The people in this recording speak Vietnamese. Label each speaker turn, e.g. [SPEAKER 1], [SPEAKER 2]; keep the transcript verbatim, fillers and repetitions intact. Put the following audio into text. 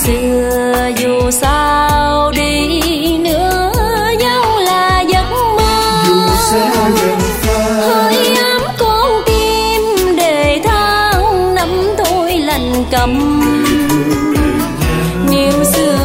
[SPEAKER 1] xưa dù sao đi nữa nhau là giấc mơ.
[SPEAKER 2] Dù sẽ gần xa
[SPEAKER 1] hơi ấm con tim để tháng năm thôi lạnh cầm. Niềm xưa